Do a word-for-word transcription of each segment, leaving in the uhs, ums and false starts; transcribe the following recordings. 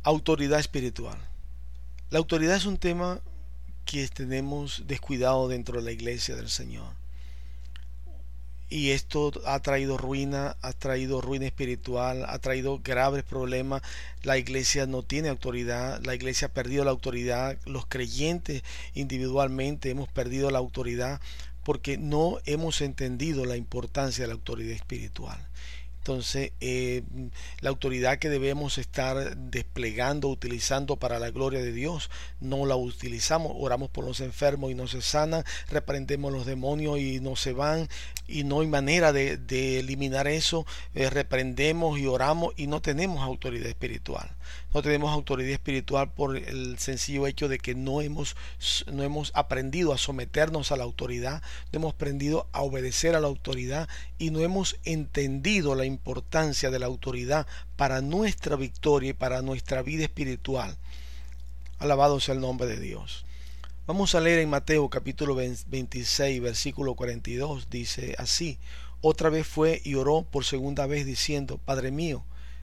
Autoridad espiritual. La autoridad es un tema que tenemos descuidado dentro de la iglesia del Señor. Y esto ha traído ruina, ha traído ruina espiritual, ha traído graves problemas. La iglesia no tiene autoridad, la iglesia ha perdido la autoridad, los creyentes individualmente hemos perdido la autoridad porque no hemos entendido la importancia de la autoridad espiritual. Entonces, eh, la autoridad que debemos estar desplegando, utilizando para la gloria de Dios, no la utilizamos. Oramos por los enfermos y no se sanan, reprendemos los demonios y no se van, y no hay manera de, de eliminar eso. Eh, reprendemos y oramos y no tenemos autoridad espiritual. No tenemos autoridad espiritual por el sencillo hecho de que no hemos, no hemos aprendido a someternos a la autoridad, no hemos aprendido a obedecer a la autoridad y no hemos entendido la importancia de la autoridad para nuestra victoria y para nuestra vida espiritual. Alabado sea el nombre de Dios. Vamos a leer en Mateo capítulo veintiséis versículo cuarenta y dos. Dice así: otra vez fue y oró por segunda vez diciendo: Padre mío,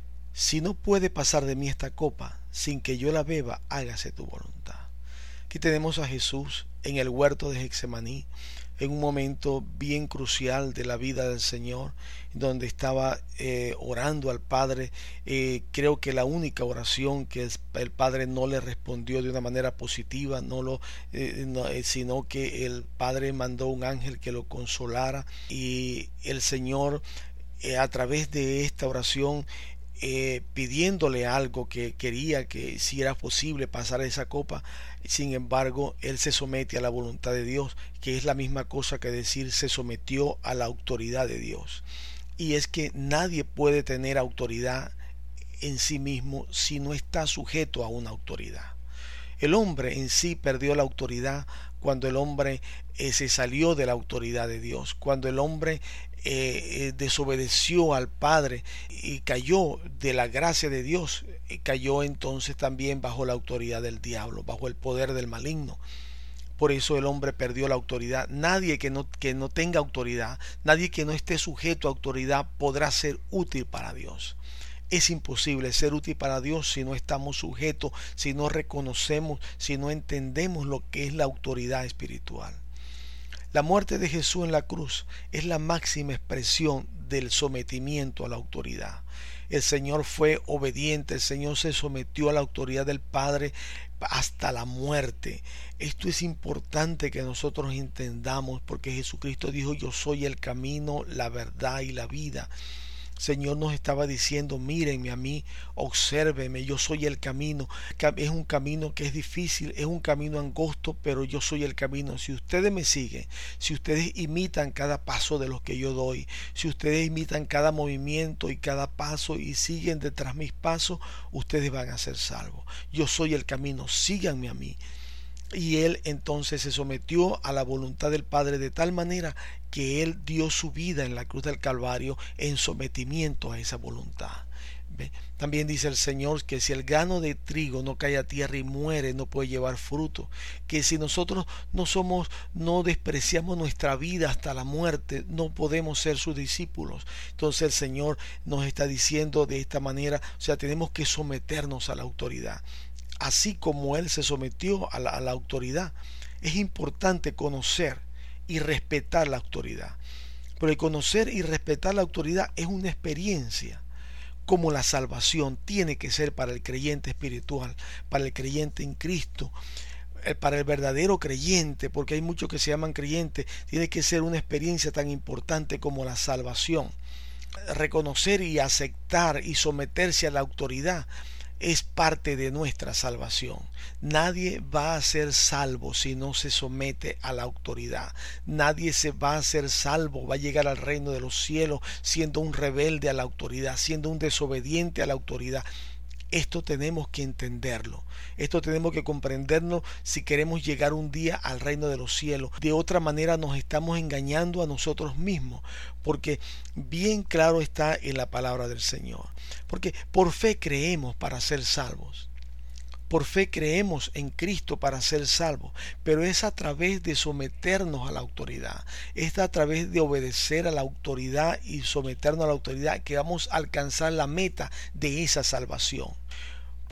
si no puede pasar de mí esta copa sin que yo la beba, hágase tu voluntad. Aquí tenemos a Jesús en el huerto de Getsemaní, en un momento bien crucial de la vida del Señor, donde estaba eh, orando al Padre. Eh, creo que la única oración que el Padre no le respondió de una manera positiva, no lo, eh, no, eh, sino que el Padre mandó un ángel que lo consolara, y el Señor eh, a través de esta oración, Eh, pidiéndole algo que quería, que si era posible pasar esa copa. Sin embargo, él se somete a la voluntad de Dios, que es la misma cosa que decir se sometió a la autoridad de Dios. Y es que nadie puede tener autoridad en sí mismo si no está sujeto a una autoridad. El hombre en sí perdió la autoridad cuando el hombre eh, se salió de la autoridad de Dios, cuando el hombre eh, eh, desobedeció al Padre y cayó de la gracia de Dios, y cayó entonces también bajo la autoridad del diablo, bajo el poder del maligno. Por eso el hombre perdió la autoridad. Nadie que no, que no tenga autoridad, nadie que no esté sujeto a autoridad podrá ser útil para Dios. Es imposible ser útil para Dios si no estamos sujetos, si no reconocemos, si no entendemos lo que es la autoridad espiritual. La muerte de Jesús en la cruz es la máxima expresión del sometimiento a la autoridad. El Señor fue obediente, el Señor se sometió a la autoridad del Padre hasta la muerte. Esto es importante que nosotros entendamos, porque Jesucristo dijo: yo soy el camino, la verdad y la vida. Señor nos estaba diciendo: mírenme a mí, obsérvenme, yo soy el camino. Es un camino que es difícil, es un camino angosto, pero yo soy el camino. Si ustedes me siguen, si ustedes imitan cada paso de los que yo doy, si ustedes imitan cada movimiento y cada paso y siguen detrás mis pasos, ustedes van a ser salvos. Yo soy el camino, síganme a mí. Y él entonces se sometió a la voluntad del Padre de tal manera que él dio su vida en la cruz del Calvario en sometimiento a esa voluntad. ¿Ve? También dice el Señor que si el grano de trigo no cae a tierra y muere, no puede llevar fruto. Que si nosotros no somos, no despreciamos nuestra vida hasta la muerte, no podemos ser sus discípulos. Entonces el Señor nos está diciendo de esta manera, o sea, tenemos que someternos a la autoridad. Así como él se sometió a la, a la autoridad, es importante conocer y respetar la autoridad. Pero el conocer y respetar la autoridad es una experiencia, como la salvación tiene que ser para el creyente espiritual, para el creyente en Cristo, para el verdadero creyente, porque hay muchos que se llaman creyentes. Tiene que ser una experiencia tan importante como la salvación. Reconocer y aceptar y someterse a la autoridad es parte de nuestra salvación. Nadie va a ser salvo si no se somete a la autoridad. Nadie se va a ser salvo, va a llegar al reino de los cielos siendo un rebelde a la autoridad, siendo un desobediente a la autoridad. Esto tenemos que entenderlo. Esto tenemos que comprenderlo si queremos llegar un día al reino de los cielos. De otra manera nos estamos engañando a nosotros mismos, porque bien claro está en la palabra del Señor. Porque por fe creemos para ser salvos. Por fe creemos en Cristo para ser salvos, pero es a través de someternos a la autoridad, es a través de obedecer a la autoridad y someternos a la autoridad que vamos a alcanzar la meta de esa salvación.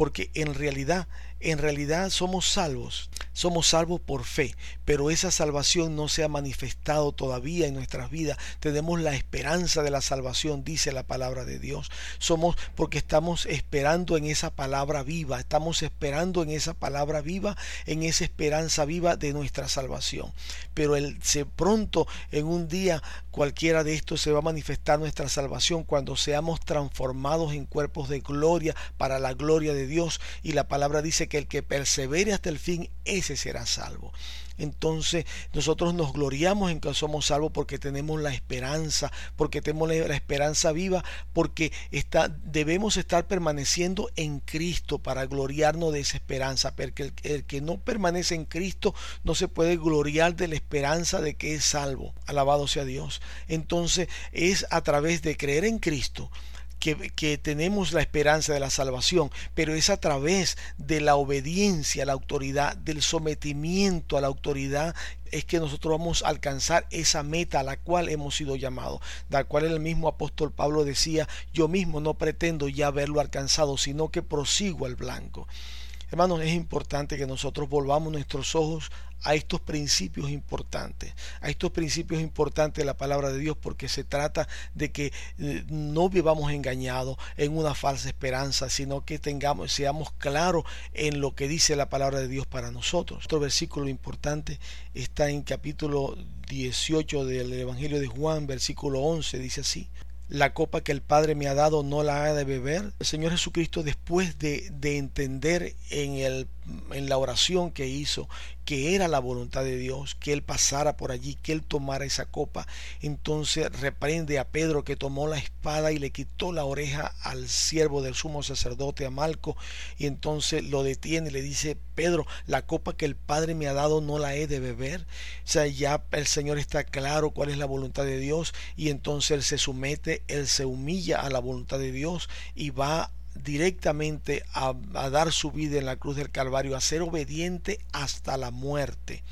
porque en realidad, en realidad somos salvos, somos salvos por fe, pero esa salvación no se ha manifestado todavía en nuestras vidas. Tenemos la esperanza de la salvación, dice la palabra de Dios. Somos porque estamos esperando en esa palabra viva, estamos esperando en esa palabra viva, en esa esperanza viva de nuestra salvación. Pero el, se pronto en un día cualquiera de estos se va a manifestar nuestra salvación cuando seamos transformados en cuerpos de gloria para la gloria de Dios, y la palabra dice que el que persevere hasta el fin, ese será salvo. Entonces nosotros nos gloriamos en que somos salvos porque tenemos la esperanza, porque tenemos la esperanza viva, porque está, debemos estar permaneciendo en Cristo para gloriarnos de esa esperanza, porque el, el que no permanece en Cristo no se puede gloriar de la esperanza de que es salvo. Alabado sea Dios. Entonces es a través de creer en Cristo Que, que tenemos la esperanza de la salvación, pero es a través de la obediencia a la autoridad, del sometimiento a la autoridad, es que nosotros vamos a alcanzar esa meta a la cual hemos sido llamados, la cual el mismo apóstol Pablo decía: yo mismo no pretendo ya haberlo alcanzado, sino que prosigo al blanco. Hermanos, es importante que nosotros volvamos nuestros ojos a estos principios importantes, a estos principios importantes de la palabra de Dios, porque se trata de que eh, no vivamos engañados en una falsa esperanza, sino que tengamos, seamos claros en lo que dice la palabra de Dios para nosotros. Otro versículo importante está en capítulo dieciocho del Evangelio de Juan, versículo once, dice así: la copa que el Padre me ha dado no la ha de beber. El Señor Jesucristo, después de, de entender en, el, en la oración que hizo que era la voluntad de Dios, que Él pasara por allí, que Él tomara esa copa, entonces reprende a Pedro, que tomó la espada y le quitó la oreja al siervo del sumo sacerdote, a Malco, y entonces lo detiene y le dice: Pedro, la copa que el Padre me ha dado no la he de beber. O sea, ya el Señor está claro cuál es la voluntad de Dios, y entonces Él se somete, Él se humilla a la voluntad de Dios y va directamente a, a dar su vida en la cruz del Calvario, a ser obediente hasta la muerte,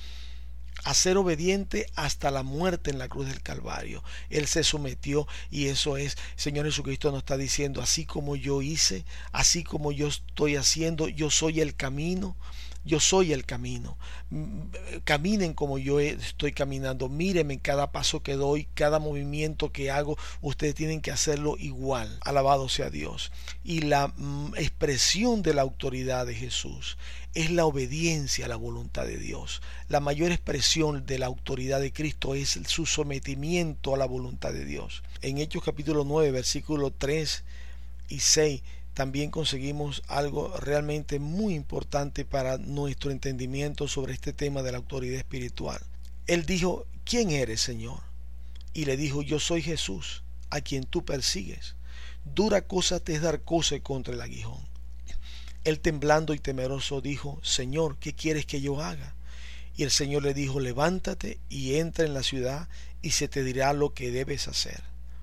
a ser obediente hasta la muerte en la cruz del Calvario. Él se sometió, y eso es, Señor Jesucristo nos está diciendo: así como yo hice, así como yo estoy haciendo, yo soy el camino. Yo soy el camino. Caminen como yo estoy caminando. Mírenme en cada paso que doy, cada movimiento que hago. Ustedes tienen que hacerlo igual. Alabado sea Dios. Y la mm, expresión de la autoridad de Jesús es la obediencia a la voluntad de Dios. La mayor expresión de la autoridad de Cristo es su sometimiento a la voluntad de Dios. En Hechos capítulo nueve, versículos tres y seis, también conseguimos algo realmente muy importante para nuestro entendimiento sobre este tema de la autoridad espiritual. Él dijo: ¿quién eres, Señor? Y le dijo: yo soy Jesús, a quien tú persigues. Dura cosa te es dar coce contra el aguijón. Él, temblando y temeroso, dijo: Señor, ¿qué quieres que yo haga? Y el Señor le dijo: levántate y entra en la ciudad, y se te dirá lo que debes hacer.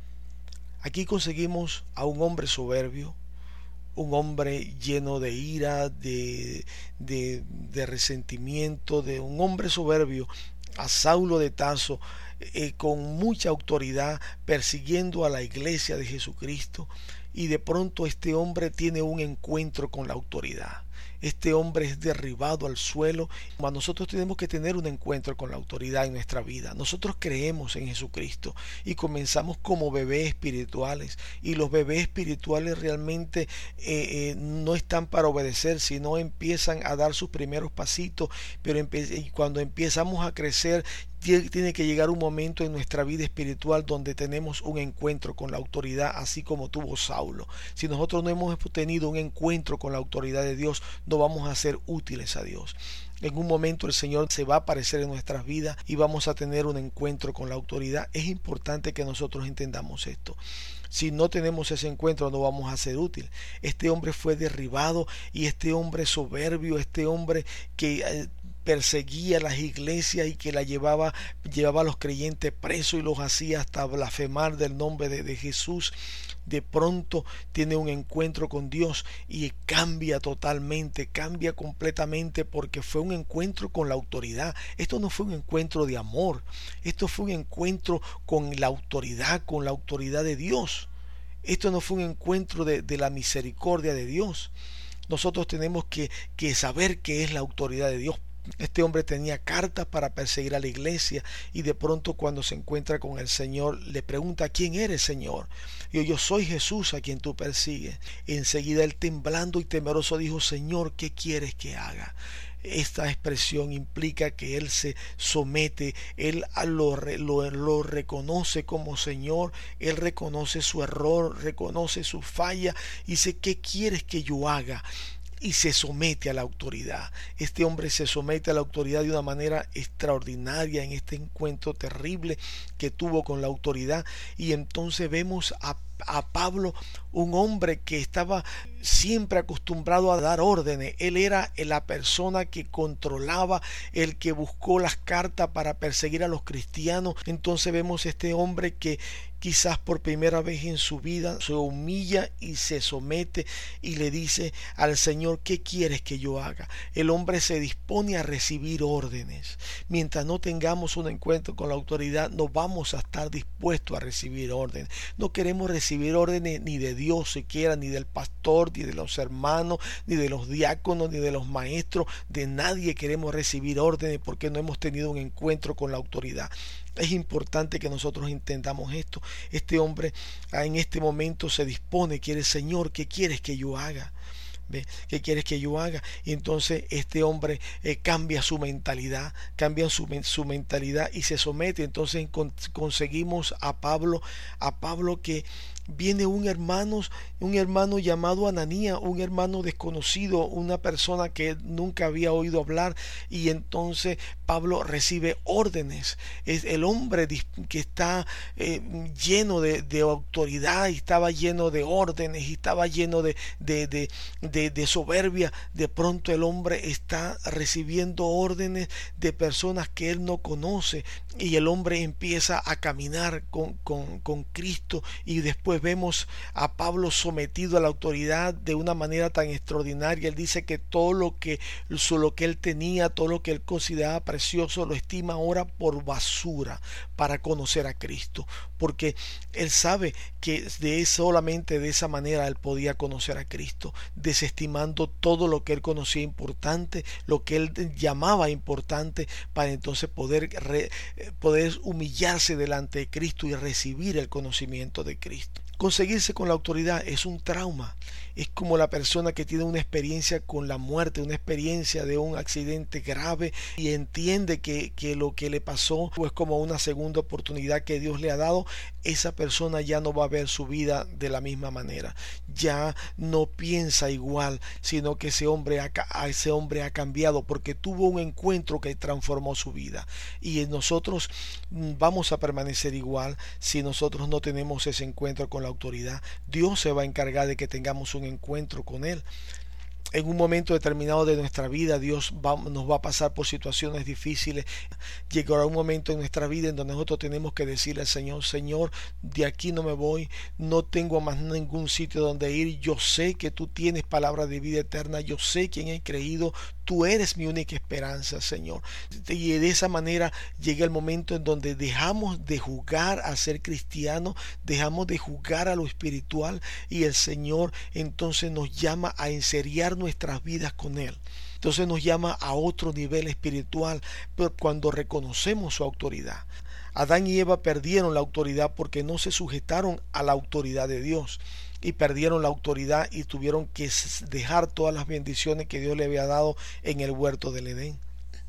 Aquí conseguimos a un hombre soberbio, un hombre lleno de ira, de, de, de resentimiento, de un hombre soberbio, a Saulo de Tarso, eh, con mucha autoridad, persiguiendo a la iglesia de Jesucristo. Y de pronto este hombre tiene un encuentro con la autoridad. Este hombre es derribado al suelo. Nosotros tenemos que tener un encuentro con la autoridad en nuestra vida. Nosotros creemos en Jesucristo y comenzamos como bebés espirituales, y los bebés espirituales realmente eh, eh, no están para obedecer, sino empiezan a dar sus primeros pasitos, pero y cuando empezamos a crecer, tiene que llegar un momento en nuestra vida espiritual donde tenemos un encuentro con la autoridad, así como tuvo Saulo. Si nosotros no hemos tenido un encuentro con la autoridad de Dios, no vamos a ser útiles a Dios. En un momento el Señor se va a aparecer en nuestras vidas y vamos a tener un encuentro con la autoridad. Es importante que nosotros entendamos esto. Si no tenemos ese encuentro, no vamos a ser útiles. Este hombre fue derribado, y este hombre soberbio, este hombre que eh, perseguía las iglesias y que la llevaba, llevaba a los creyentes presos y los hacía hasta blasfemar del nombre de, de Jesús, de pronto tiene un encuentro con Dios y cambia totalmente, cambia completamente, porque fue un encuentro con la autoridad. Esto no fue un encuentro de amor, esto fue un encuentro con la autoridad, con la autoridad de Dios. Esto no fue un encuentro de, de la misericordia de Dios. Nosotros tenemos que, que saber qué es la autoridad de Dios. Este hombre tenía cartas para perseguir a la iglesia y de pronto cuando se encuentra con el Señor le pregunta: ¿quién eres, Señor? Y yo, yo soy Jesús a quien tú persigues. Enseguida él, temblando y temeroso, dijo: Señor, ¿qué quieres que haga? Esta expresión implica que él se somete, él lo, lo, lo reconoce como Señor, él reconoce su error, reconoce su falla y dice: ¿qué quieres que yo haga? Y se somete a la autoridad. Este hombre se somete a la autoridad de una manera extraordinaria en este encuentro terrible que tuvo con la autoridad. Y entonces vemos a, a Pablo, un hombre que estaba siempre acostumbrado a dar órdenes. Él era la persona que controlaba, el que buscó las cartas para perseguir a los cristianos. Entonces vemos este hombre que quizás por primera vez en su vida se humilla y se somete y le dice al Señor: ¿qué quieres que yo haga? El hombre se dispone a recibir órdenes. Mientras no tengamos un encuentro con la autoridad, no vamos a estar dispuestos a recibir órdenes. No queremos recibir órdenes ni de Dios siquiera, ni del pastor, ni de los hermanos, ni de los diáconos, ni de los maestros. De nadie queremos recibir órdenes porque no hemos tenido un encuentro con la autoridad. Es importante que nosotros entendamos esto. Este hombre en este momento se dispone, quiere: Señor, ¿qué quieres que yo haga? ¿Ve? ¿Qué quieres que yo haga? Y entonces este hombre eh, cambia su mentalidad, cambia su, su mentalidad y se somete. Entonces con, conseguimos a Pablo, a Pablo que viene un hermano, un hermano llamado Ananías, un hermano desconocido, una persona que nunca había oído hablar, y entonces Pablo recibe órdenes. Es el hombre que está eh, lleno de, de autoridad, y estaba lleno de órdenes, y estaba lleno de, de, de, de, de soberbia. De pronto el hombre está recibiendo órdenes de personas que él no conoce, y el hombre empieza a caminar con, con, con Cristo, y después vemos a Pablo sometido a la autoridad de una manera tan extraordinaria. Él dice que todo lo que, lo que él tenía, todo lo que él consideraba precioso, lo estima ahora por basura para conocer a Cristo, porque él sabe que de solamente de esa manera él podía conocer a Cristo, desestimando todo lo que él conocía importante, lo que él llamaba importante, para entonces poder, re, poder humillarse delante de Cristo y recibir el conocimiento de Cristo. Conseguirse con la autoridad es un trauma. Es como la persona que tiene una experiencia con la muerte, una experiencia de un accidente grave, y entiende que, que lo que le pasó es como una segunda oportunidad que Dios le ha dado. Esa persona ya no va a ver su vida de la misma manera, ya no piensa igual, sino que ese hombre ha, ese hombre ha cambiado porque tuvo un encuentro que transformó su vida. Y nosotros vamos a permanecer igual si nosotros no tenemos ese encuentro con la autoridad. Dios se va a encargar de que tengamos un encuentro con Él. En un momento determinado de nuestra vida, Dios va, nos va a pasar por situaciones difíciles. Llegará un momento en nuestra vida en donde nosotros tenemos que decirle al Señor: Señor, de aquí no me voy, no tengo más ningún sitio donde ir. Yo sé que tú tienes palabra de vida eterna, yo sé quién he creído, tú eres mi única esperanza, Señor. Y de esa manera llega el momento en donde dejamos de jugar a ser cristianos, dejamos de jugar a lo espiritual, y el Señor entonces nos llama a enseriar nuestras vidas con Él. Entonces nos llama a otro nivel espiritual, pero cuando reconocemos su autoridad. Adán y Eva perdieron la autoridad porque no se sujetaron a la autoridad de Dios, y perdieron la autoridad y tuvieron que dejar todas las bendiciones que Dios le había dado en el huerto del Edén.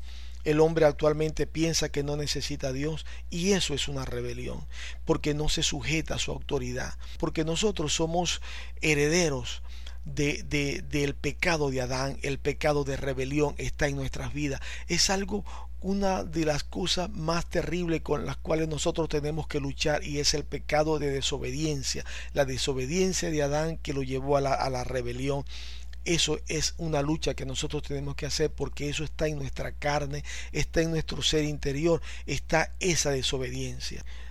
El hombre actualmente piensa que no necesita a Dios, y eso es una rebelión, porque no se sujeta a su autoridad, porque nosotros somos herederos De, de, del pecado de Adán. El pecado de rebelión está en nuestras vidas. Es algo, una de las cosas más terribles con las cuales nosotros tenemos que luchar, y es el pecado de desobediencia, la desobediencia de Adán que lo llevó a la, a la rebelión. Eso es una lucha que nosotros tenemos que hacer, porque eso está en nuestra carne, está en nuestro ser interior, está esa desobediencia.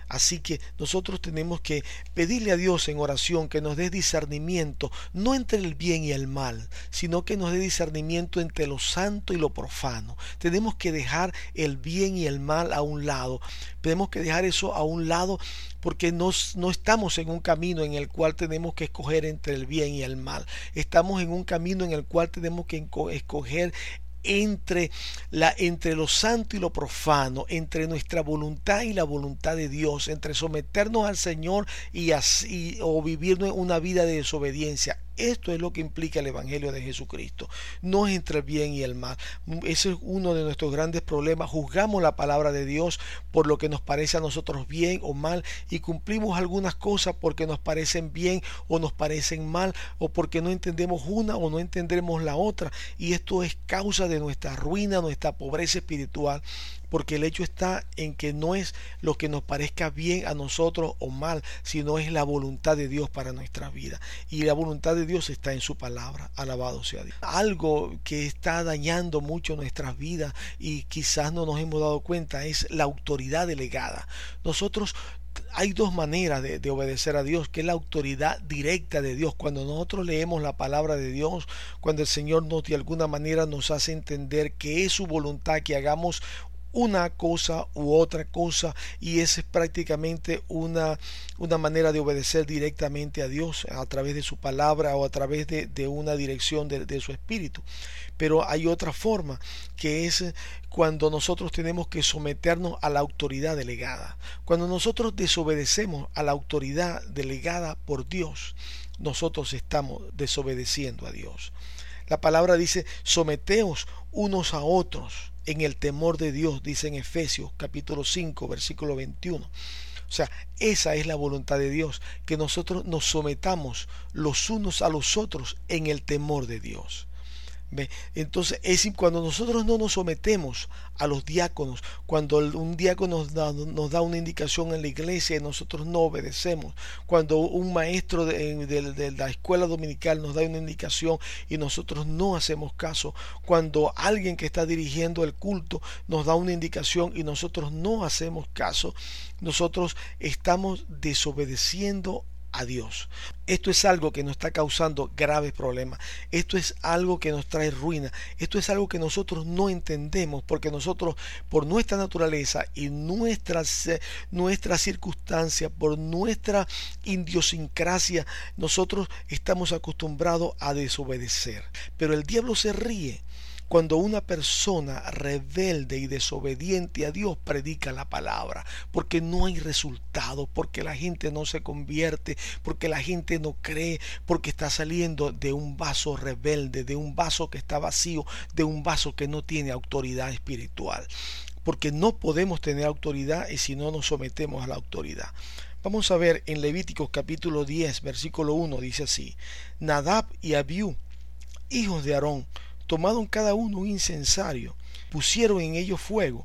Así que nosotros tenemos que pedirle a Dios en oración que nos dé discernimiento, no entre el bien y el mal, sino que nos dé discernimiento entre lo santo y lo profano. Tenemos que dejar el bien y el mal a un lado. Tenemos que dejar eso a un lado porque nos, no estamos en un camino en el cual tenemos que escoger entre el bien y el mal. Estamos en un camino en el cual tenemos que escoger entre, la, entre lo santo y lo profano, entre nuestra voluntad y la voluntad de Dios, entre someternos al Señor y así, o vivir una vida de desobediencia. Esto es lo que implica el Evangelio de Jesucristo. No es entre el bien y el mal. Ese es uno de nuestros grandes problemas. Juzgamos la palabra de Dios por lo que nos parece a nosotros bien o mal y cumplimos algunas cosas porque nos parecen bien o nos parecen mal o porque no entendemos una o no entendemos la otra. Y esto es causa de nuestra ruina, nuestra pobreza espiritual. Porque el hecho está en que no es lo que nos parezca bien a nosotros o mal, sino es la voluntad de Dios para nuestra vida. Y la voluntad de Dios está en su palabra. Alabado sea Dios. Algo que está dañando mucho nuestras vidas y quizás no nos hemos dado cuenta es la autoridad delegada. Nosotros hay dos maneras de, de obedecer a Dios, que es la autoridad directa de Dios. Cuando nosotros leemos la palabra de Dios, cuando el Señor nos de alguna manera nos hace entender que es su voluntad que hagamos una cosa u otra cosa, y esa es prácticamente una, una manera de obedecer directamente a Dios a través de su palabra o a través de, de una dirección de, de su espíritu. Pero hay otra forma, que es cuando nosotros tenemos que someternos a la autoridad delegada. Cuando nosotros desobedecemos a la autoridad delegada por Dios, nosotros estamos desobedeciendo a Dios. La palabra dice: someteos unos a otros en el temor de Dios, dice en Efesios capítulo cinco, versículo veintiuno. O sea, esa es la voluntad de Dios, que nosotros nos sometamos los unos a los otros en el temor de Dios. ¿Ve? Entonces es cuando nosotros no nos sometemos a los diáconos, cuando un diácono nos da, nos da una indicación en la iglesia y nosotros no obedecemos, cuando un maestro de, de, de la escuela dominical nos da una indicación y nosotros no hacemos caso, cuando alguien que está dirigiendo el culto nos da una indicación y nosotros no hacemos caso, nosotros estamos desobedeciendo a Dios. Esto es algo que nos está causando graves problemas. Esto es algo que nos trae ruina. Esto es algo que nosotros no entendemos, porque nosotros, por nuestra naturaleza y nuestras nuestra circunstancia, por nuestra idiosincrasia, nosotros estamos acostumbrados a desobedecer. Pero el diablo se ríe cuando una persona rebelde y desobediente a Dios predica la palabra, porque no hay resultado, porque la gente no se convierte, porque la gente no cree, porque está saliendo de un vaso rebelde, de un vaso que está vacío, de un vaso que no tiene autoridad espiritual. Porque no podemos tener autoridad si no nos sometemos a la autoridad. Vamos a ver en Levíticos capítulo diez, versículo uno, dice así: Nadab y Abiú, hijos de Aarón, tomaron cada uno un incensario, pusieron en ello fuego,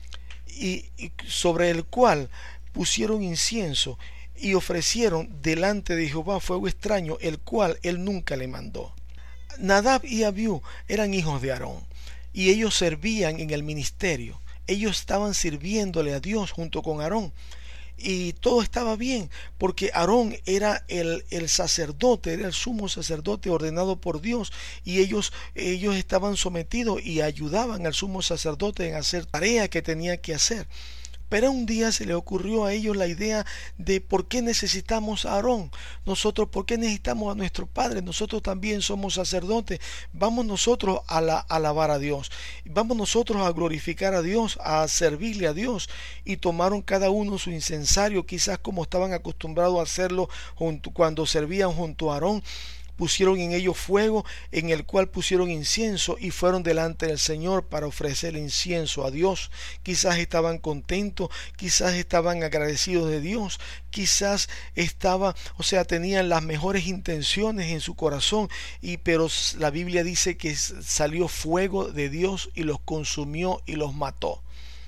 y, y sobre el cual pusieron incienso, y ofrecieron delante de Jehová fuego extraño, el cual él nunca le mandó. Nadab y Abiú eran hijos de Aarón, y ellos servían en el ministerio. Ellos estaban sirviéndole a Dios junto con Aarón. Y todo estaba bien, porque Aarón era el, el sacerdote, era el sumo sacerdote ordenado por Dios, y ellos, ellos estaban sometidos y ayudaban al sumo sacerdote en hacer tarea que tenía que hacer. Pero un día se le ocurrió a ellos la idea de por qué necesitamos a Aarón. Nosotros, ¿por qué necesitamos a nuestro Padre? Nosotros también somos sacerdotes. Vamos nosotros a, la, a alabar a Dios. Vamos nosotros a glorificar a Dios, a servirle a Dios. Y tomaron cada uno su incensario, quizás como estaban acostumbrados a hacerlo junto, cuando servían junto a Aarón. Pusieron en ellos fuego, en el cual pusieron incienso, y fueron delante del Señor para ofrecer incienso a Dios. Quizás estaban contentos, quizás estaban agradecidos de Dios, quizás estaba, o sea, tenían las mejores intenciones en su corazón, y pero la Biblia dice que salió fuego de Dios y los consumió y los mató.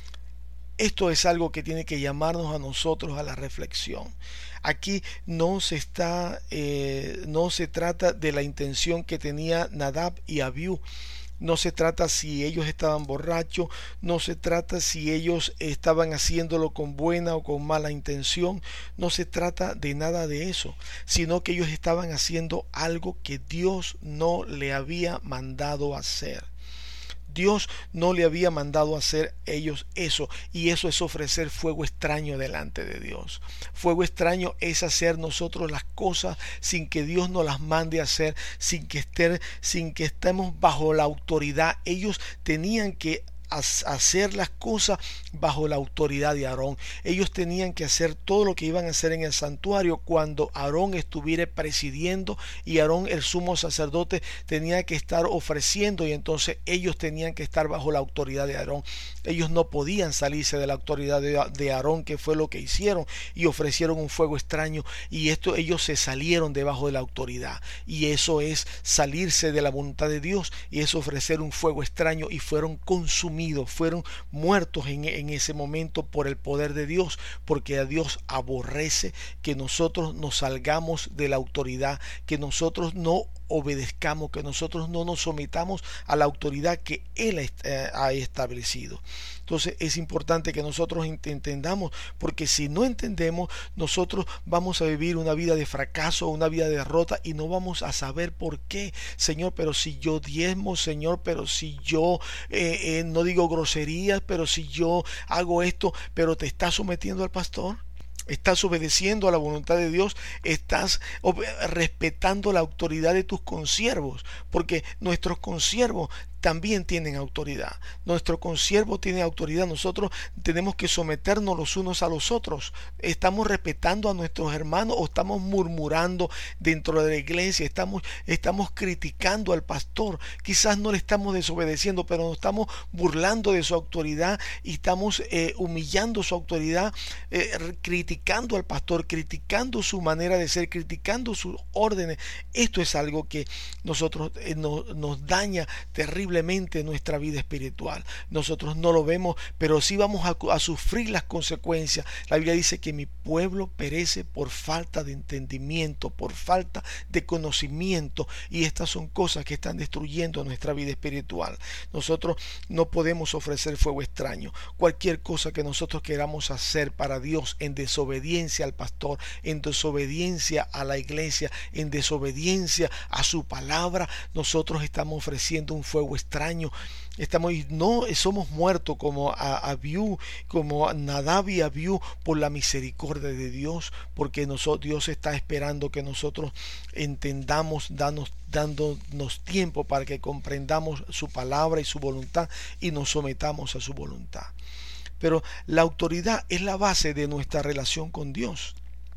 Esto es algo que tiene que llamarnos a nosotros a la reflexión. Aquí no se está, eh, no se trata de la intención que tenía Nadab y Abiú. no se trata si ellos estaban borrachos, no se trata si ellos estaban haciéndolo con buena o con mala intención, no se trata de nada de eso, sino que ellos estaban haciendo algo que Dios no le había mandado hacer. Dios no le había mandado hacer ellos eso, y eso es ofrecer fuego extraño delante de Dios. Fuego extraño es hacer nosotros las cosas sin que Dios nos las mande a hacer, sin que estén, sin que estemos bajo la autoridad. Ellos tenían que hacer las cosas bajo la autoridad de Aarón. Ellos tenían que hacer todo lo que iban a hacer en el santuario cuando Aarón estuviera presidiendo, y Aarón, el sumo sacerdote, tenía que estar ofreciendo, y entonces ellos tenían que estar bajo la autoridad de Aarón. Ellos no podían salirse de la autoridad de, de Aarón, que fue lo que hicieron, y ofrecieron un fuego extraño, y esto ellos se salieron debajo de la autoridad, y eso es salirse de la voluntad de Dios, y es ofrecer un fuego extraño, y fueron consumidos, fueron muertos en, en ese momento por el poder de Dios, porque a Dios aborrece que nosotros nos salgamos de la autoridad, que nosotros no obedezcamos, que nosotros no nos sometamos a la autoridad que Él eh, ha establecido. Entonces es importante que nosotros entendamos, porque si no entendemos, nosotros vamos a vivir una vida de fracaso, una vida de derrota, y no vamos a saber por qué. Señor, pero si yo diezmo, Señor, pero si yo eh, eh, no digo groserías, pero si yo hago esto, pero te estás sometiendo al pastor. Estás obedeciendo a la voluntad de Dios, estás respetando la autoridad de tus consiervos, porque nuestros consiervos también tienen autoridad. Nuestro consiervo tiene autoridad. Nosotros tenemos que someternos los unos a los otros. ¿Estamos respetando a nuestros hermanos o estamos murmurando dentro de la iglesia? Estamos, estamos criticando al pastor. Quizás no le estamos desobedeciendo, pero nos estamos burlando de su autoridad y estamos eh, humillando su autoridad, eh, criticando al pastor, criticando su manera de ser, criticando sus órdenes. Esto es algo que nosotros eh, no, nos daña terriblemente nuestra vida espiritual. Nosotros no lo vemos, pero sí vamos a, a sufrir las consecuencias. La Biblia dice que mi pueblo perece por falta de entendimiento, por falta de conocimiento, y estas son cosas que están destruyendo nuestra vida espiritual. Nosotros no podemos ofrecer fuego extraño. Cualquier cosa que nosotros queramos hacer para Dios en desobediencia al pastor, en desobediencia a la iglesia, en desobediencia a su palabra, nosotros estamos ofreciendo un fuego extraño. Estamos, no somos muertos como a Abiú, como a Nadab y Abiú, por la misericordia de Dios, porque nosotros, Dios está esperando que nosotros entendamos, danos, dándonos tiempo para que comprendamos su palabra y su voluntad y nos sometamos a su voluntad. Pero la autoridad es la base de nuestra relación con Dios.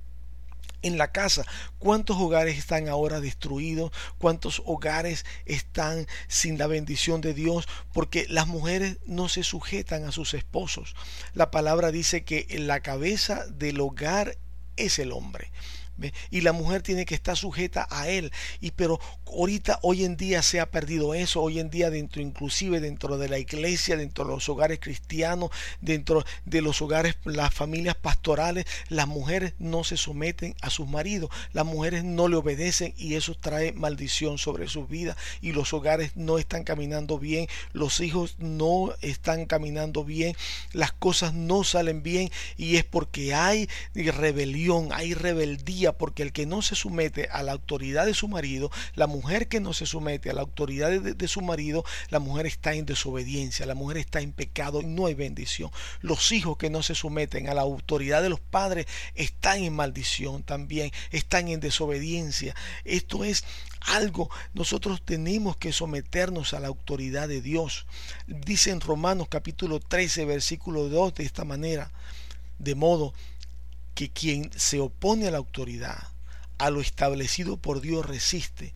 En la casa, ¿cuántos hogares están ahora destruidos? ¿Cuántos hogares están sin la bendición de Dios? Porque las mujeres no se sujetan a sus esposos. La palabra dice que la cabeza del hogar es el hombre. ¿Ve? Y la mujer tiene que estar sujeta a él, y pero ahorita hoy en día se ha perdido eso. Hoy en día, dentro, inclusive dentro de la iglesia, dentro de los hogares cristianos, dentro de los hogares, las familias pastorales, las mujeres no se someten a sus maridos, las mujeres no le obedecen, y eso trae maldición sobre sus vidas, y los hogares no están caminando bien, los hijos no están caminando bien, las cosas no salen bien, y es porque hay rebelión, hay rebeldía, porque el que no se somete a la autoridad de su marido, la mujer que no se somete a la autoridad de, de su marido, la mujer está en desobediencia, la mujer está en pecado y no hay bendición. Los hijos que no se someten a la autoridad de los padres están en maldición también, están en desobediencia. Esto es algo, nosotros tenemos que someternos a la autoridad de Dios. Dice en Romanos capítulo trece, versículo dos, de esta manera: de modo que quien se opone a la autoridad, a lo establecido por Dios, resiste,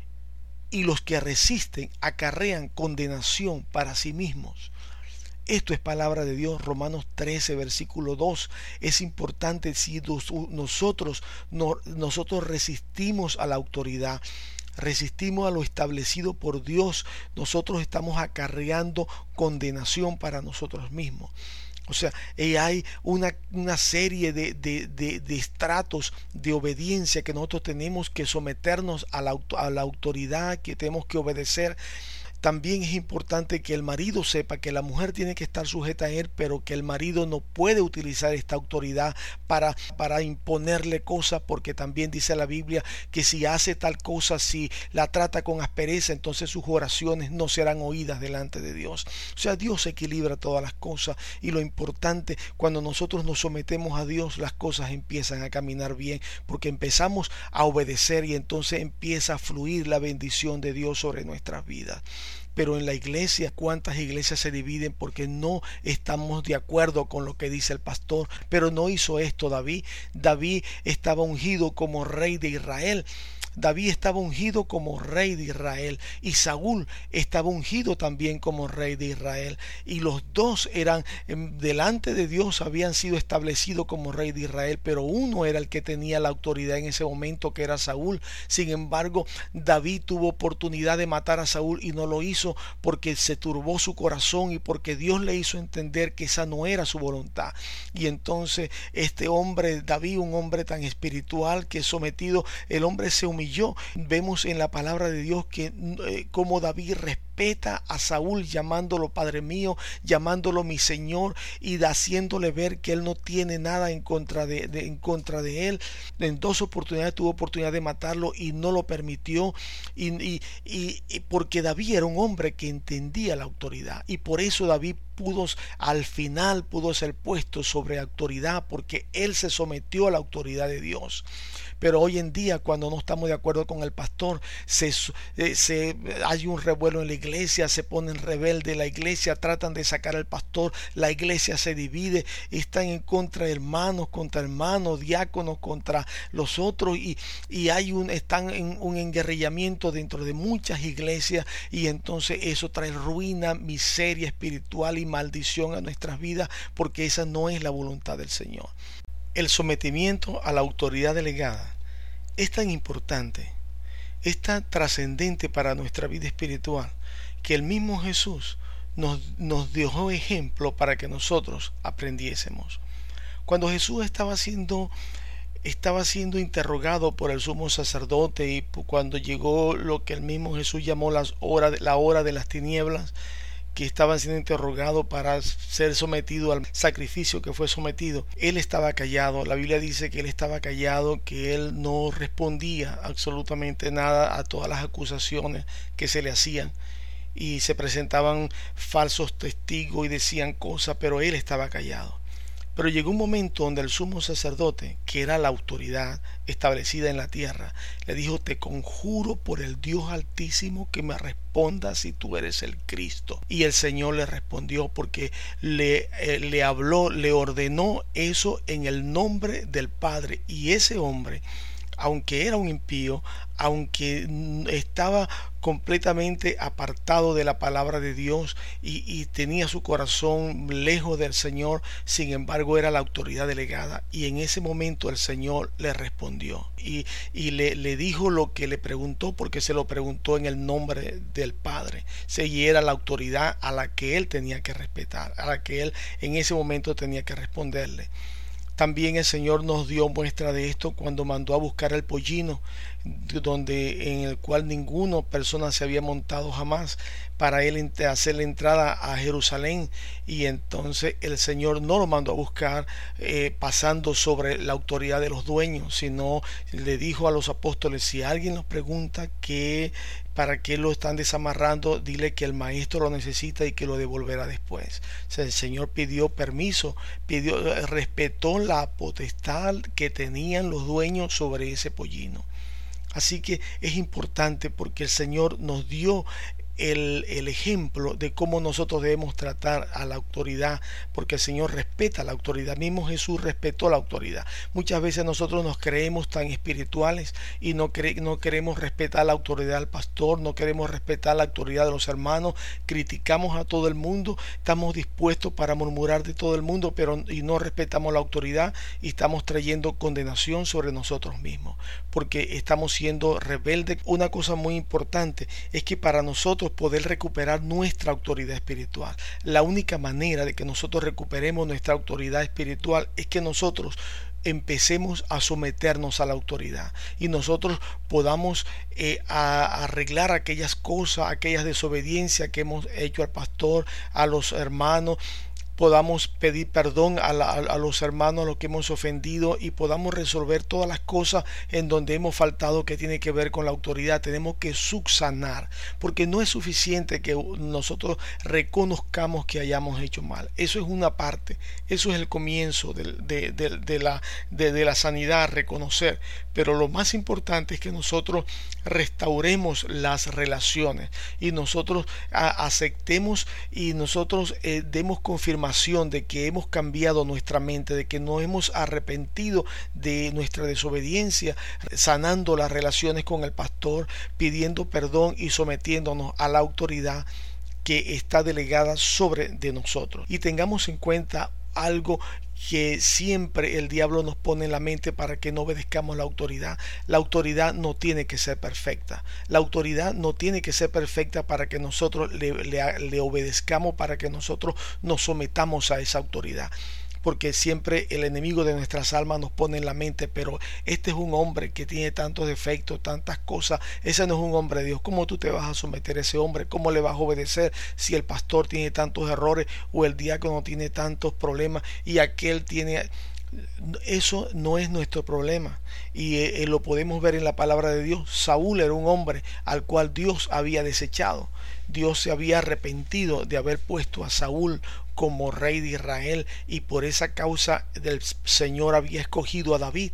y los que resisten acarrean condenación para sí mismos. Esto es palabra de Dios. Romanos trece, versículo dos. Es importante, si nosotros, no, nosotros resistimos a la autoridad, resistimos a lo establecido por Dios, nosotros estamos acarreando condenación para nosotros mismos. O sea, hay una, una serie de, de, de, de estratos de obediencia que nosotros tenemos que someternos a la, a la autoridad, que tenemos que obedecer. También es importante que el marido sepa que la mujer tiene que estar sujeta a él, pero que el marido no puede utilizar esta autoridad para, para imponerle cosas, porque también dice la Biblia que si hace tal cosa, si la trata con aspereza, entonces sus oraciones no serán oídas delante de Dios. O sea, Dios equilibra todas las cosas, y lo importante, cuando nosotros nos sometemos a Dios, las cosas empiezan a caminar bien, porque empezamos a obedecer y entonces empieza a fluir la bendición de Dios sobre nuestras vidas. Pero en la iglesia, ¿cuántas iglesias se dividen porque no estamos de acuerdo con lo que dice el pastor? Pero no hizo esto David. David estaba ungido como rey de Israel. David estaba ungido como rey de Israel, y Saúl estaba ungido también como rey de Israel, y los dos eran delante de Dios, habían sido establecidos como rey de Israel, pero uno era el que tenía la autoridad en ese momento, que era Saúl. Sin embargo, David tuvo oportunidad de matar a Saúl y no lo hizo porque se turbó su corazón y porque Dios le hizo entender que esa no era su voluntad. Y entonces este hombre David, un hombre tan espiritual, que sometido, el hombre se humilló. Vemos en la palabra de Dios que eh, como David respeta a Saúl, llamándolo Padre mío, llamándolo mi Señor, y haciéndole ver que él no tiene nada en contra de, de, en contra de él. En dos oportunidades tuvo oportunidad de matarlo y no lo permitió, y, y, y, y porque David era un hombre que entendía la autoridad, y por eso David pudo, al final pudo ser puesto sobre autoridad, porque él se sometió a la autoridad de Dios. Pero hoy en día, cuando no estamos de acuerdo con el pastor, se, se, hay un revuelo en la iglesia, se ponen rebeldes la iglesia, tratan de sacar al pastor, la iglesia se divide, están en contra de hermanos contra hermanos, diáconos contra los otros, y, y hay un, están en un enguerrillamiento dentro de muchas iglesias, y entonces eso trae ruina, miseria espiritual y maldición a nuestras vidas, porque esa no es la voluntad del Señor. El sometimiento a la autoridad delegada es tan importante, es tan trascendente para nuestra vida espiritual, que el mismo Jesús nos, nos dejó ejemplo para que nosotros aprendiésemos. Cuando Jesús estaba siendo, estaba siendo interrogado por el sumo sacerdote, y cuando llegó lo que el mismo Jesús llamó las horas, la hora de las tinieblas, que estaban siendo interrogados para ser sometido al sacrificio que fue sometido, él estaba callado. La Biblia dice que él estaba callado, que él no respondía absolutamente nada a todas las acusaciones que se le hacían, y se presentaban falsos testigos y decían cosas, pero él estaba callado. Pero llegó un momento donde el sumo sacerdote, que era la autoridad establecida en la tierra, le dijo: te conjuro por el Dios Altísimo que me respondas si tú eres el Cristo. Y el Señor le respondió, porque le, eh, le habló, le ordenó eso en el nombre del Padre. Y ese hombre, aunque era un impío, aunque estaba completamente apartado de la palabra de Dios y, y tenía su corazón lejos del Señor, sin embargo era la autoridad delegada, y en ese momento el Señor le respondió y, y le, le dijo lo que le preguntó, porque se lo preguntó en el nombre del Padre. Y era la autoridad a la que él tenía que respetar, a la que él en ese momento tenía que responderle. También el Señor nos dio muestra de esto cuando mandó a buscar el pollino, donde en el cual ninguna persona se había montado jamás, para él hacer la entrada a Jerusalén. Y entonces el Señor no lo mandó a buscar eh, pasando sobre la autoridad de los dueños, sino le dijo a los apóstoles: si alguien nos pregunta que para qué lo están desamarrando, dile que el maestro lo necesita y que lo devolverá después. O sea, el Señor pidió permiso, pidió, respetó la potestad que tenían los dueños sobre ese pollino. Así que es importante, porque el Señor nos dio El, el ejemplo de cómo nosotros debemos tratar a la autoridad, porque el Señor respeta la autoridad. Mismo Jesús respetó la autoridad. Muchas veces nosotros nos creemos tan espirituales y no, cre no queremos respetar la autoridad del pastor, no queremos respetar la autoridad de los hermanos, criticamos a todo el mundo, estamos dispuestos para murmurar de todo el mundo, pero y no respetamos la autoridad, y estamos trayendo condenación sobre nosotros mismos, porque estamos siendo rebeldes. Una cosa muy importante es que para nosotros poder recuperar nuestra autoridad espiritual, la única manera de que nosotros recuperemos nuestra autoridad espiritual es que nosotros empecemos a someternos a la autoridad y nosotros podamos eh, a, arreglar aquellas cosas, aquellas desobediencias que hemos hecho al pastor, a los hermanos, podamos pedir perdón a, la, a, los hermanos a los que hemos ofendido y podamos resolver todas las cosas en donde hemos faltado que tiene que ver con la autoridad. Tenemos que subsanar, porque no es suficiente que nosotros reconozcamos que hayamos hecho mal. Eso es una parte, eso es el comienzo de, de, de, de, la, de, de la sanidad, reconocer. Pero lo más importante es que nosotros restauremos las relaciones y nosotros a, aceptemos y nosotros eh, demos confirmación de que hemos cambiado nuestra mente, de que nos hemos arrepentido de nuestra desobediencia, sanando las relaciones con el pastor, pidiendo perdón y sometiéndonos a la autoridad que está delegada sobre de nosotros. Y tengamos en cuenta algo que siempre el diablo nos pone en la mente para que no obedezcamos la autoridad. La autoridad no tiene que ser perfecta. La autoridad no tiene que ser perfecta para que nosotros le, le, le obedezcamos, para que nosotros nos sometamos a esa autoridad. Porque siempre el enemigo de nuestras almas nos pone en la mente, pero este es un hombre que tiene tantos defectos, tantas cosas, ese no es un hombre de Dios. ¿Cómo tú te vas a someter a ese hombre? ¿Cómo le vas a obedecer si el pastor tiene tantos errores o el diácono tiene tantos problemas y aquel tiene... Eso no es nuestro problema y eh, lo podemos ver en la palabra de Dios. Saúl era un hombre al cual Dios había desechado. Dios se había arrepentido de haber puesto a Saúl como rey de Israel y por esa causa el Señor había escogido a David.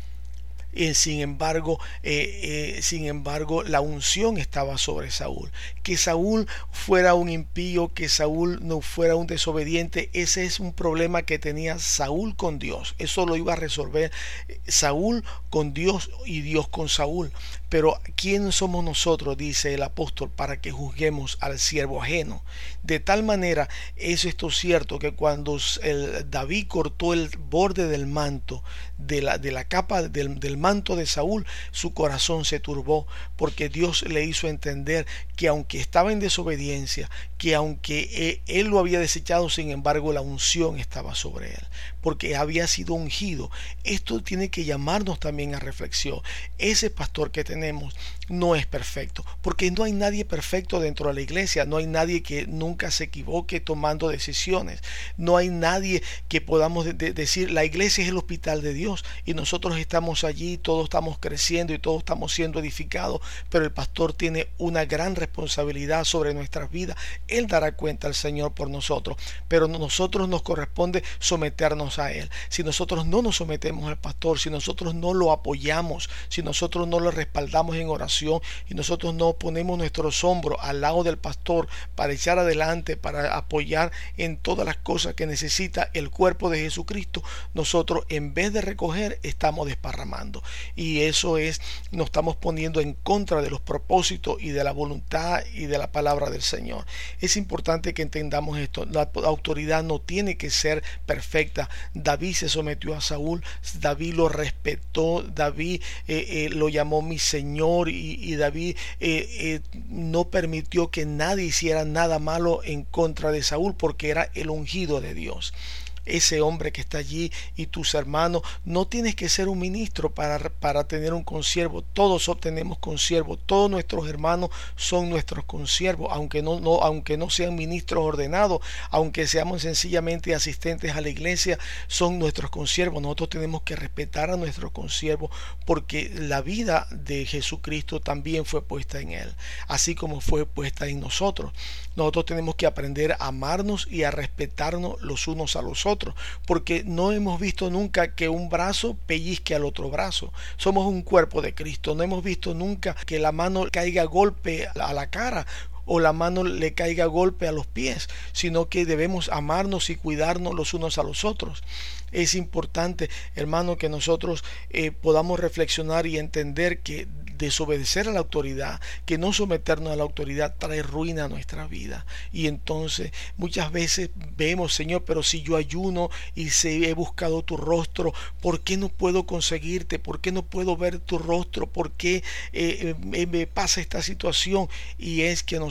Eh, sin embargo, eh, eh, sin embargo, la unción estaba sobre Saúl. Que Saúl fuera un impío, que Saúl no fuera un desobediente, ese es un problema que tenía Saúl con Dios. Eso lo iba a resolver Saúl con Dios y Dios con Saúl. Pero ¿quién somos nosotros?, dice el apóstol, para que juzguemos al siervo ajeno. De tal manera es esto cierto que cuando el David cortó el borde del manto, de la, de la capa del, del manto de Saúl, su corazón se turbó, porque Dios le hizo entender que aunque estaba en desobediencia, que aunque él lo había desechado, sin embargo la unción estaba sobre él, porque había sido ungido. Esto tiene que llamarnos también a reflexión. Ese pastor que tenemos no es perfecto, porque no hay nadie perfecto dentro de la iglesia, no hay nadie que nunca se equivoque tomando decisiones, no hay nadie que podamos de- de decir la iglesia es el hospital de Dios y nosotros estamos allí, todos estamos creciendo y todos estamos siendo edificados, pero el pastor tiene una gran responsabilidad sobre nuestras vidas. Él dará cuenta al Señor por nosotros, pero nosotros nos corresponde someternos a Él. Si nosotros no nos sometemos al pastor, si nosotros no lo apoyamos, si nosotros no lo respaldamos en oración y nosotros no ponemos nuestros hombros al lado del pastor para echar adelante, para apoyar en todas las cosas que necesita el cuerpo de Jesucristo, nosotros en vez de recoger estamos desparramando, y eso es, nos estamos poniendo en contra de los propósitos y de la voluntad y de la palabra del Señor. Es importante que entendamos esto. La autoridad no tiene que ser perfecta. David se sometió a Saúl, David lo respetó, David eh, eh, lo llamó mi Señor, y, y David eh, eh, no permitió que nadie hiciera nada malo en contra de Saúl, porque era el ungido de Dios. Ese hombre que está allí y tus hermanos, no tienes que ser un ministro para, para tener un consiervo. Todos obtenemos consiervo, todos nuestros hermanos son nuestros consiervos, aunque no, no, aunque no sean ministros ordenados, aunque seamos sencillamente asistentes a la iglesia, son nuestros consiervos. Nosotros tenemos que respetar a nuestros consiervos, porque la vida de Jesucristo también fue puesta en él, así como fue puesta en nosotros. Nosotros tenemos que aprender a amarnos y a respetarnos los unos a los otros, porque no hemos visto nunca que un brazo pellizque al otro brazo. Somos un cuerpo de Cristo. No hemos visto nunca que la mano caiga golpe a la cara o la mano le caiga golpe a los pies, sino que debemos amarnos y cuidarnos los unos a los otros. Es importante, hermano, que nosotros eh, podamos reflexionar y entender que desobedecer a la autoridad, que no someternos a la autoridad, trae ruina a nuestra vida. Y entonces muchas veces vemos, Señor, pero si yo ayuno y si he buscado tu rostro, ¿por qué no puedo conseguirte? ¿Por qué no puedo ver tu rostro? ¿Por qué eh, eh, me pasa esta situación? Y es que nosotros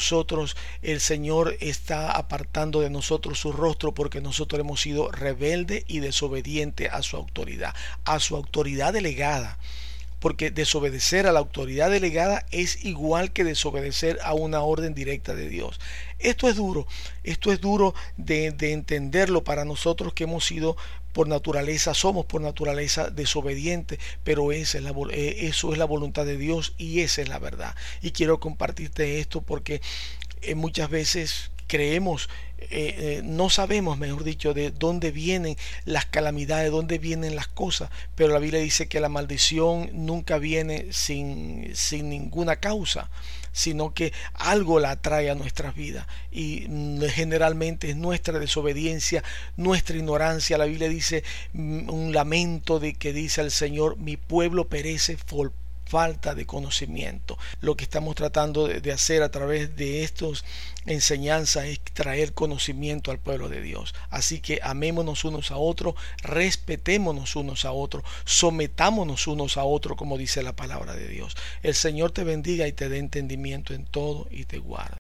nosotros el Señor está apartando de nosotros su rostro porque nosotros hemos sido rebeldes y desobedientes a su autoridad, a su autoridad delegada. Porque desobedecer a la autoridad delegada es igual que desobedecer a una orden directa de Dios. Esto es duro, esto es duro de, de entenderlo para nosotros que hemos sido por naturaleza, somos por naturaleza desobedientes, pero esa es la, eso es la voluntad de Dios y esa es la verdad. Y quiero compartirte esto porque eh, muchas veces creemos, eh, eh, no sabemos, mejor dicho, de dónde vienen las calamidades, de dónde vienen las cosas, pero la Biblia dice que la maldición nunca viene sin, sin ninguna causa, sino que algo la atrae a nuestras vidas y generalmente es nuestra desobediencia, nuestra ignorancia. La Biblia dice un lamento de que dice el Señor: mi pueblo perece por falta de conocimiento. Lo que estamos tratando de hacer a través de estas enseñanzas es traer conocimiento al pueblo de Dios. Así que amémonos unos a otros, respetémonos unos a otros, sometámonos unos a otros, como dice la palabra de Dios. El Señor te bendiga y te dé entendimiento en todo y te guarde.